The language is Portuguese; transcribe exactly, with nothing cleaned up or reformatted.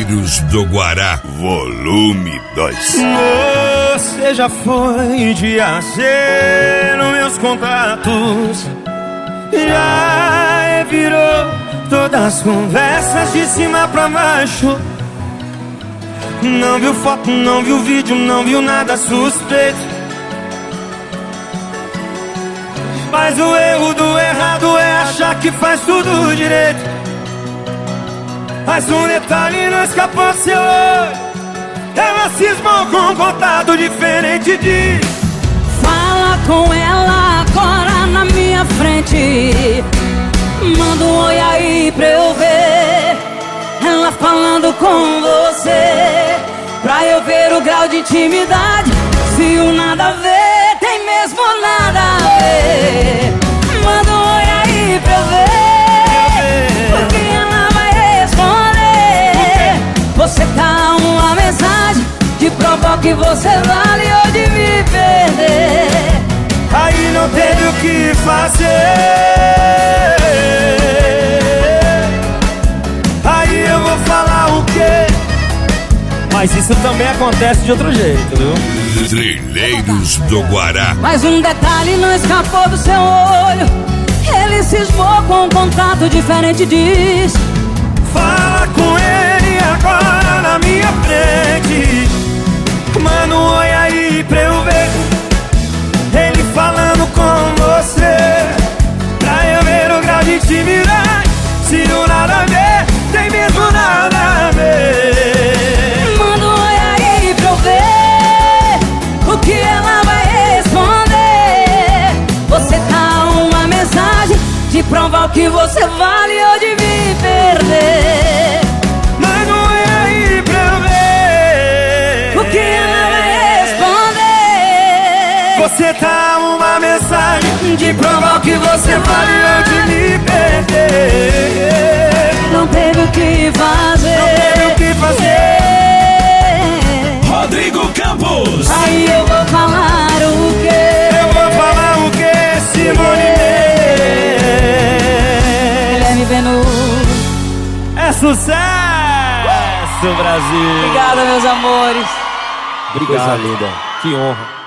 Traileiros do Guará, volume dois. Você já foi de acer nos meus contatos, já virou todas as conversas de cima pra baixo. Não viu foto, não viu vídeo, não viu nada suspeito. Mas o erro do errado é achar que faz tudo direito. Mas um detalhe não escapou seu olho, ela cismou com um contato diferente de... Fala com ela agora na minha frente, manda um oi aí pra eu ver ela falando com você, pra eu ver o grau de intimidade. Se o nada a ver tem mesmo nada a ver, manda um oi aí pra eu ver, porque ela vai responder. Você tá uma mensagem de provar que você vale ou de me perder. Aí não teve o que fazer, aí eu vou falar o quê? Mas isso também acontece de outro jeito, viu? Traileiros do Guará. Mas um detalhe não escapou do seu olho, ele cismou com um contato diferente, diz. Fala com ele agora na minha frente, manda um oi aí pra eu ver ele falando com você, pra eu ver o grau de intimidade. Se o nada a ver tem mesmo nada a ver, manda um oi aí pra eu ver o que ela vai responder. Você tá uma mensagem de provar o que você vale ou de me perder. manda um oi aí pra eu ver O que ela vai responder. Você tá uma mensagem de provar o que você vale ou de me perder. Não teve o que fazer, Não teve o que fazer. Rodrigo Campos. Aí eu vou falar o quê? Eu vou falar o que, Simone? Guilherme Benu. É sucesso, Brasil. Obrigado, meus amores. Obrigado, linda. Que honra.